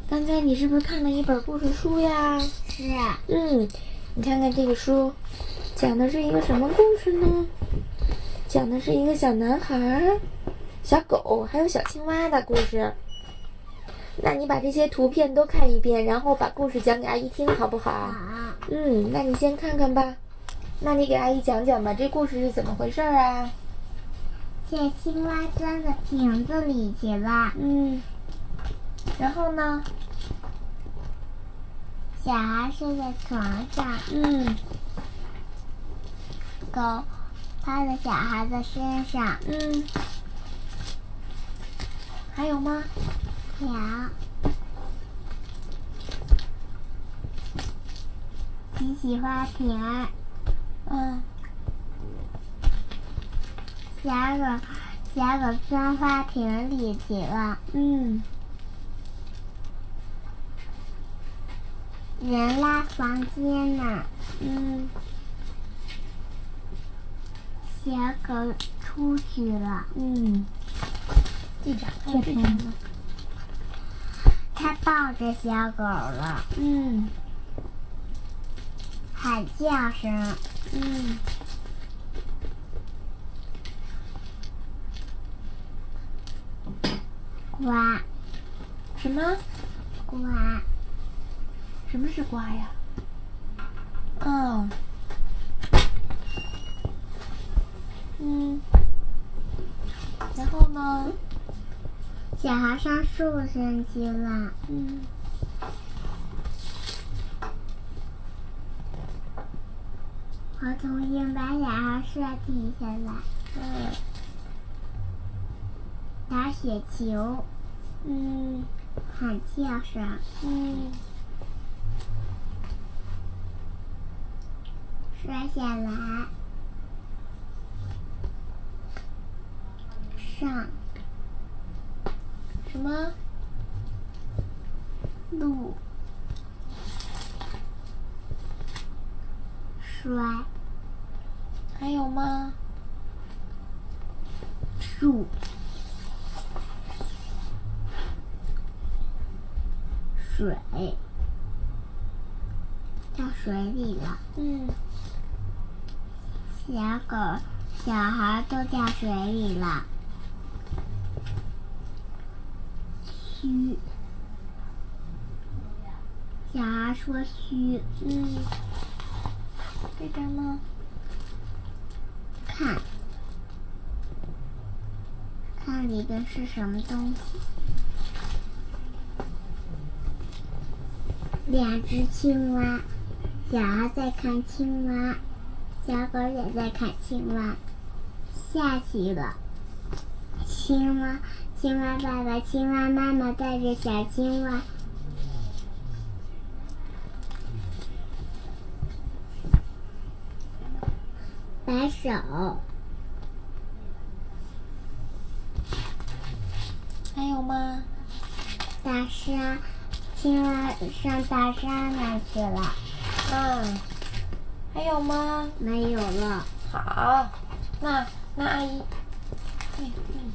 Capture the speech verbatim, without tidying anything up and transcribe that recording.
刚才你是不是看了一本故事书呀？ 是。 嗯，你看看这个书，讲的是一个什么故事呢？讲的是一个小男孩、小狗还有小青蛙的故事。那你把这些图片都看一遍，然后把故事讲给阿姨听，好不好？ 好。 嗯，那你先看看吧。那你给阿姨讲讲吧，这故事是怎么回事啊？ 小青蛙钻到瓶子里去了。 嗯。然后呢？ 小孩睡在床上。 嗯。 狗趴在小孩的身上。 嗯。还有吗？ 有。洗洗花瓶儿。 嗯。 小狗，小狗钻花瓶里去了。 嗯。 人拉房间呢。 嗯。 小狗出去了。 嗯。这张，还有这张呢。 他抱着小狗了。 嗯。 喊叫声。 嗯。 呱。 什么？ 呱。 什么是呱呀？嗯。嗯。然后呢？ 小孩上树上去了。 嗯。 猴头鹰把小孩射地下来。 嗯。 打雪球。 嗯。 喊叫声。 嗯。 摔下来。上。 什么？ 路。摔。 还有吗？ 树。水。掉水里了。 嗯。 小狗、小孩都掉水里了。嘘。小孩说嘘。 嗯。这张呢？ 看。看里边是什么东西？两只青蛙，小孩在看青蛙，小狗也在看青蛙。下去了。青蛙，青蛙爸爸、青蛙妈妈带着小青蛙。摆手。 还有吗？ 大沙，青蛙上大沙那去了。 嗯。还有吗？ 没有了。 好，那那阿姨，对，嗯。